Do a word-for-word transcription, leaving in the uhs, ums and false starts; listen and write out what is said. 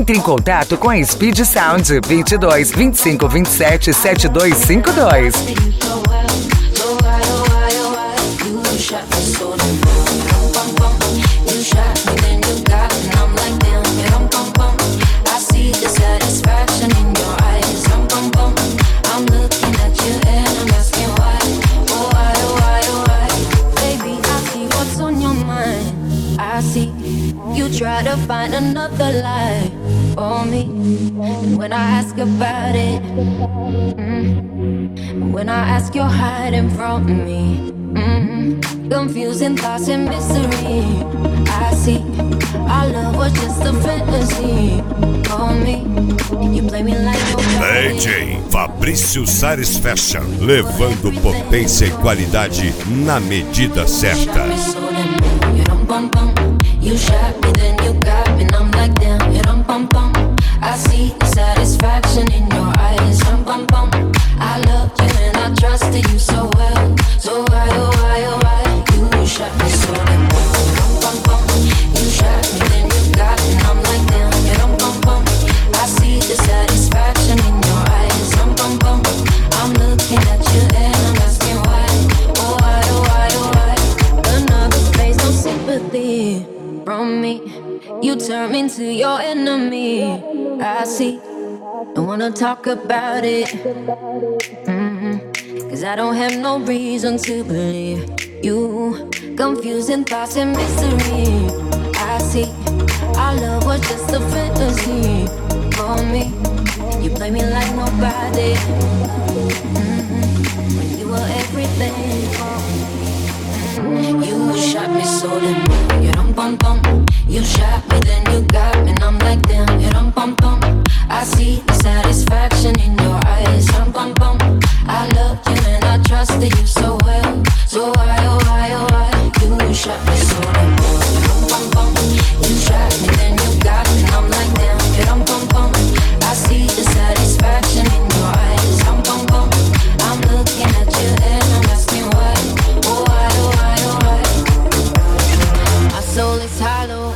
Entre em contato com a Speed Sound vinte e dois, vinte e cinco, vinte e sete, setenta e dois cinquenta e dois. Try to find another lie on me. And when I ask about it, mm, when I ask, you're hiding from me. mm, Confusing thoughts and misery. I see our love was just a fantasy on me. You play me like nobody. D J Fabrício Sares Fashion, levando potência e qualidade na medida certa. You shot me, then you got me, and I'm like, damn, you dum bum bum. I see the satisfaction in your eyes, dum bum bum. I loved you and I trusted you so well. So why, oh why, oh why, you shot me so damn well, dum bum bum. You shot me, then you got me, and I'm like, damn, you dum bum bum. I see the satisfaction in your eyes, dum bum bum. I'm looking at you and I'm asking why, oh why, oh why, oh why. Another face, no sympathy from me. You turn me into your enemy. I see, don't wanna talk about it, mm-hmm. Cause I don't have no reason to believe you. Confusing thoughts and mystery. I see, our love was just a fantasy for me. You play me like nobody, mm-hmm. When you were everything for me. You shot me so damn, you dum bum bum. You shot me, then you got me, and I'm like, damn, you dum bum bum. I see the satisfaction in your eyes, dum bum bum. I loved you and I trusted you so well. So why, oh why, oh why, you shot me so damn, you dum bum bum. You shot me, then you got me, and I'm like, damn, you dum bum bum. I see